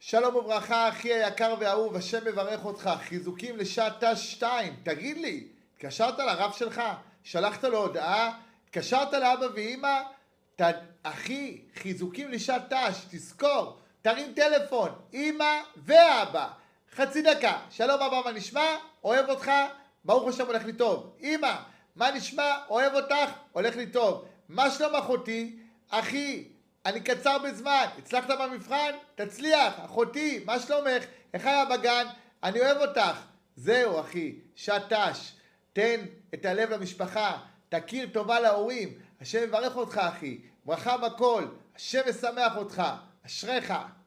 שלום וברכה, אחי היקר והאהוב, השם מברך אותך. חיזוקים לשעת תש 2. תגיד לי, התקשרת לרב שלך? שלחת לו הודעה? התקשרת לאבא ואמא? אחי, חיזוקים לשעת תש, תזכור, תרים טלפון, אמא ואבא. חצי דקה, שלום אבא, מה נשמע? אוהב אותך? ברוך השם, הולך לי טוב. אמא, מה נשמע? אוהב אותך? הולך לי טוב. מה שלום אחותי? אחי, אני קצר בזמן, הצלחת במבחן? תצליח. אחותי, מה שלומך? איך היה בגן? אני אוהב אותך. זהו אחי, שעת תש. תן את הלב למשפחה, תכיר טובה להורים. השם יברך אותך אחי, ברכה בכל, השם ישמח אותך, אשריך.